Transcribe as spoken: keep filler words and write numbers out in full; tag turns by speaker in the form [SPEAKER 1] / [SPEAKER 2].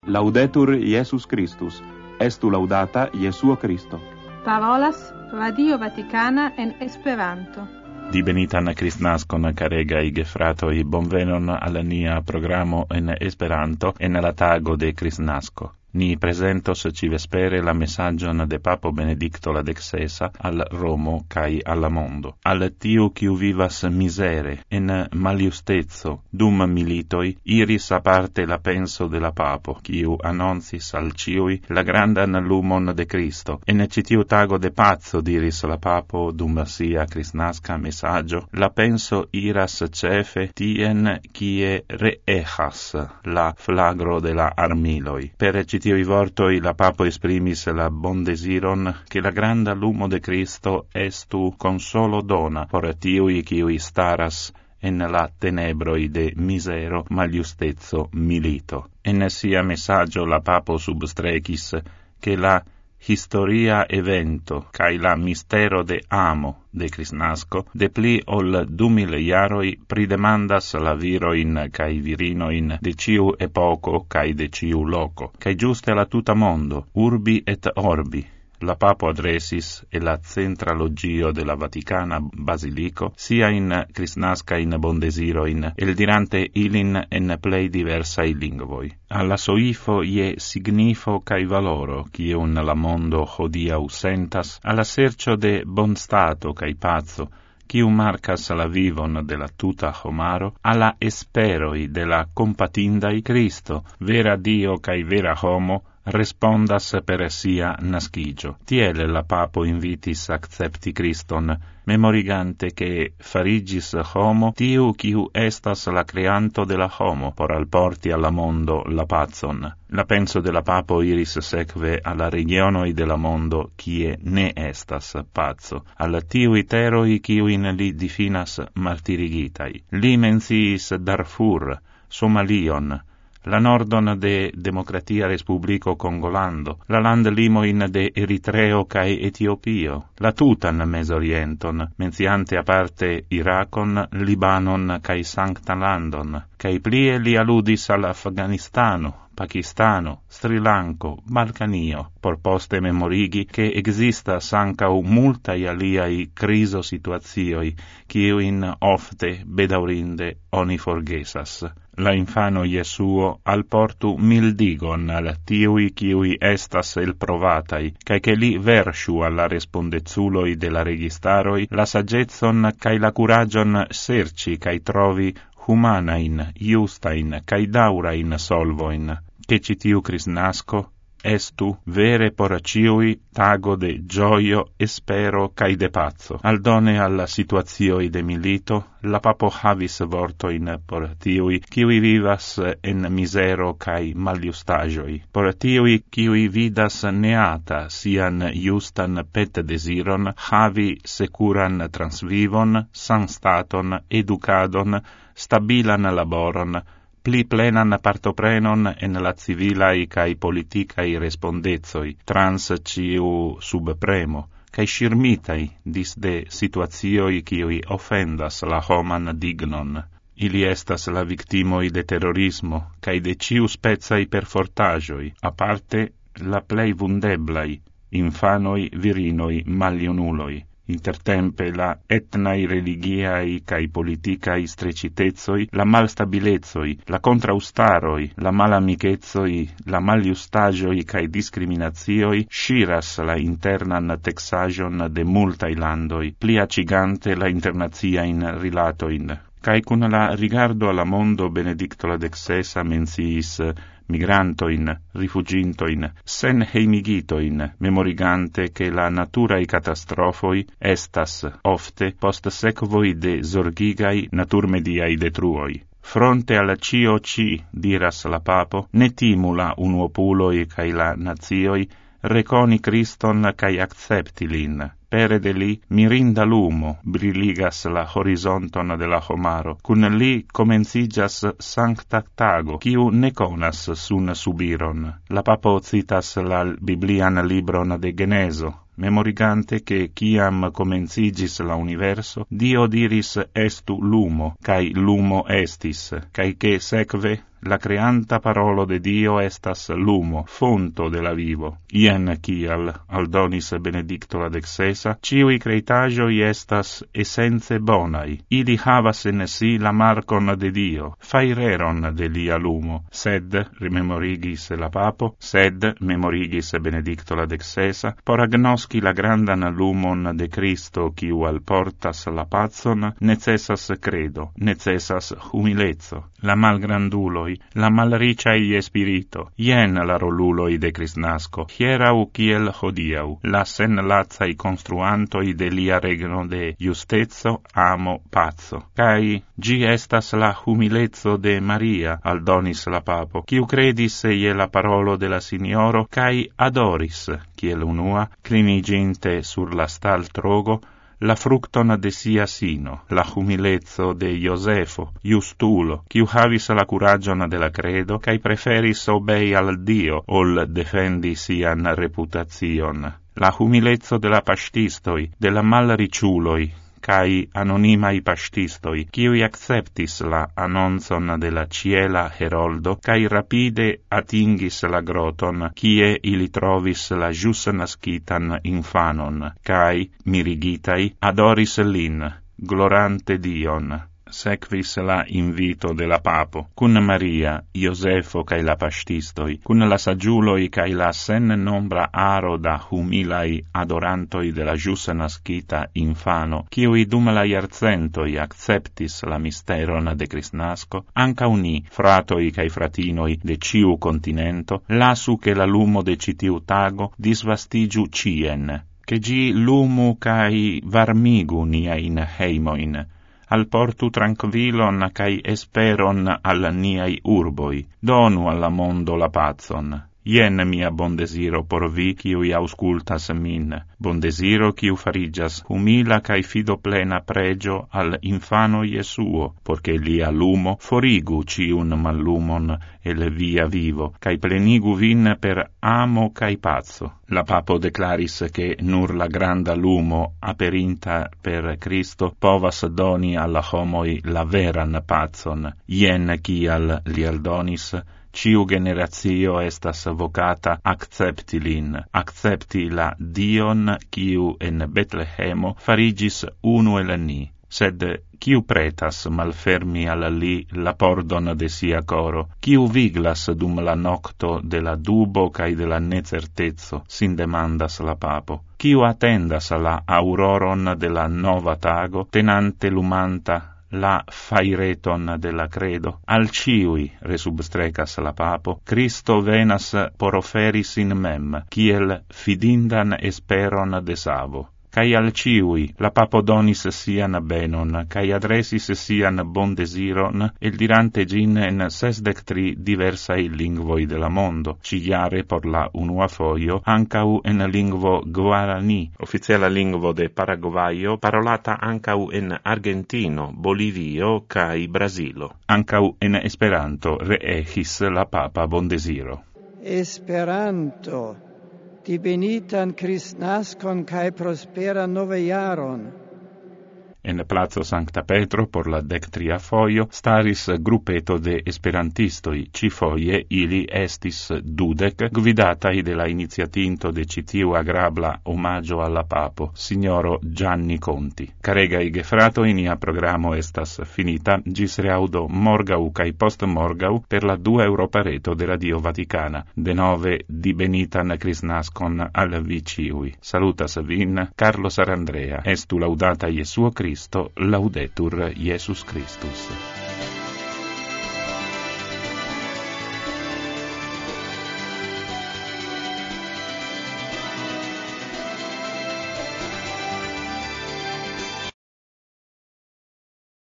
[SPEAKER 1] Laudetur Iesus Christus, estu laudata Jesuo Christo.
[SPEAKER 2] Parolas Radio Vaticana en Esperanto.
[SPEAKER 3] Dibenitan Kristnaskon caregai gefratoi, bonvenon al nia programo en Esperanto en la tago de Kristnasko. Ni presentos ci vespere la messagion de Papo Benedicto la dexesa al Romo cae alla mondo. Al tiu quiu vivas misere, en maliustezzo, dum militoi, iris aparte la penso de la Papo, quiu annoncis al ciui la grandan lumon de Cristo. En citiu tago de pazzo, diris la Papo, dum sia Kristnaska messaggio, la penso iras cefe tien kie reejas la flagro de la armiloi. Per Tiui vortoi la Papo esprimis la bon desiron che la granda lumo de Cristo estu consolo dona por tiui quiui staras en la tenebroi de misero maliustezzo milito. En sia messaggio la Papo substrecis che la historia evento cae la mistero de amo de Kristnasko de pli ol du mil iaroi pridemandas la viroin cae virinoin de ciu epoco cae de ciu loco, cae giuste la tuta mondo, urbi et orbi. La Papo adresis e la centralogio de la Vaticana Basilico sia in Kristnaska in bondesiroin, el dirante ilin en plei diversai lingvoi. Alla soifo ie signifo cae valoro, quiun la mondo hodiau sentas, alla sercio de bon stato cae pazzo, quiu marcas la vivon de la tuta homaro, alla esperoi de la compatindai Cristo, vera Dio cae vera homo, respondas per sia nascigio. Tiele la Papo invitis accepti Christon, memorigante che farigis homo tiu quiu estas la creanto de la homo, por alporti alla mondo la pazon. La penso de la Papo iris seque alla regionoi de la mondo quie ne estas pazzo, alla tiui teroi quiu in li difinas martirigitai. Li menciis Darfur, Somalion, la nordon de Democratia Respublico Congolando, la land limoin de Eritreo cae Etiopio, la tutan Mesorienton, menziante aparte Iracon, Libanon cae Sancta Landon, cae plie li aludis al Afganistano, Pakistano, Sri Lanko, Balcanio, por poste memorigi che existas ancau multai aliai criso situazioi, quiuin ofte bedaurinde oni forgesas. La infano Jesuo alportu mildigon al tiui quiui estas el provatai, cae che li versu alla respondezuloi de la registaroi la sagezzon cae la curagion serci cae trovi humanain, justain, cae daurain solvoin, che citiu Kristnasko estu vere por ciui tago de gioio, espero, cae de pazzo. Aldone alla situazioi de milito, la Papo havis vortoin por tiui quiui vivas en misero cae maliustagioi, por tiui quiui vidas neata sian justan pet desiron havi securan transvivon, sanstaton, educadon, stabilan laboron, pli plenan partoprenon en la civilai cae politicai respondezoi, trans ciu subpremo, cae shirmitai dis de situazioi quiui offendas la homan dignon. Ili estas la victimoi de terrorismo, cae de ciu spezai perfortagioi, aparte la plei vundeblai, infanoi, virinoi, maliunuloi. Intertempe la etnai religiai cae politicai strecitezoi, la malstabilezoi, la contraustaroi, la malamicezoi, la maliustagioi cae discriminazioi sciras la internan texagion de multai landoi, pli acigante la internaziain rilatoin. Cae cun la rigardo alla mondo Benedicto la dexesa menciis migrantoin, rifugintoin, sen heimigitoin, memorigante che la naturae catastrofoi estas ofte post sequoi de zorgigai naturmediai detruoi. Fronte alla cio ci, diras la Papo, ne timula unuopuloi cae la nazioi, reconi Christon cae accepti lin. Pere de li mirinda lumo briligas la horizonton de la homaro, cun li comencigas sancta tago, quiu ne conas sun subiron. La Papo citas la Biblian libron de Geneso, memorigante che ciam comencigis la universo, Dio diris estu lumo, cae lumo estis, cae che seque la creanta parolo de Dio estas lumo, fonto de la vivo. Ien kial, aldonis Benedicto la dexesa, ciui creitagioi estas essence bonai, ili havas en si la marcon de Dio, faireron de lia lumo, sed, rimemorigis la papo, sed, memorigis Benedicto la dexesa, por agnosci la grandan lumon de Cristo, quiu alportas la pazon, necessas credo, necessas humilezzo. La malgranduloi, la malriciai spirito, ien la roluloi de Cristnasco, hierau kiel hodiau, la senlazai construantoi de lia regno de justezzo, amo, pazzo. Cai gi estas la humilezzo de Maria, aldonis la papo, quiu credis ie la parolo de la Signoro, cai adoris, kiel unua, cliniginte sur la stal trogo, la fructon de sia sino, la humilezzo de Iosefo, justulo, quiu havis la curagion de la credo, cae preferis obei al Dio, ol defendi sian reputazion. La humilezzo de la pastistoi, de la malriciuloi, cae anonimai pastistoi, quiui acceptis la annonzon de la ciela heroldo, cae rapide atingis la groton, cie ili trovis la jus nascitan infanon, cae, mirigitai, adoris lin, glorante Dion. Sequis la invito de la papo, cun Maria, Iosefo cae la pastistoi, cun la sagiuloi cae la sen nombra aro da humilai adorantoi de la jus nascita infano, quiui dum la iarcentoi acceptis la misteron de Cristnasco, anca uni, fratoi cae fratinoi de ciu continento, lasu che la lumo de citiu tago disvastigiu cien, che gi lumu cae varmigu niain heimoin, alportu tranquillon cae esperon al niai urboi, donu alla mondo la pazon. Ien mia bon desiro por vi, quiui auscultas min, bon desiro quiu farigias humila cae fido plena pregio al infano Iesuo, porche lia lumo forigu ciun mallumon el via vivo, cae plenigu vin per amo cae pazzo. La papo declaris che nur la granda lumo aperinta per Cristo povas doni alla homoi la veran pazon. Ien kial li aldonis, ciu generatio estas vocata accepti lin, accepti la Dion quiu en Betlehemo farigis unu el ni, sed quiu pretas malfermi al li la pordon de sia coro, quiu viglas dum la nocto de la dubo cae de la necertezzo, sin demandas la papo, quiu attendas la auroron de la nova tago, tenante lumanta la faireton de la credo, al ciui, resubstrecas la papo, Cristo venas por oferis in mem, kiel fidindan esperon de savo. Cae al ciui la papo donis sian benon, cae adresis sian bon desiron, el dirante gin en sesdec tri diversai lingvoi de la mondo, ciare por la unua foio, ancau en lingvo guarani, officiala lingvo de Paraguayo, parolata ancau en Argentino, Bolivio, cae Brasilo. Ancau en Esperanto reegis la papa bon desiro.
[SPEAKER 4] Esperanto, di benitan Cristnascon cae prosperan nove jaron.
[SPEAKER 3] En Plazo Sancta Petro, por la dectria foio, staris gruppeto de esperantistoi, ci foie ili estis dudec, gvidatai de la iniziatinto de citiu agrabla omaggio alla papo, signoro Gianni Conti. Caregai gefrato, inia programo estas finita, gis reaudo morgau cae post morgau per la dua Europa reto de Radio Vaticana, de nove di benitan Cristnascon al vi ciui. Salutas vin, Carlo Sarandrea, estu laudata Iesuo Cristo, laudetur Iesus Christus.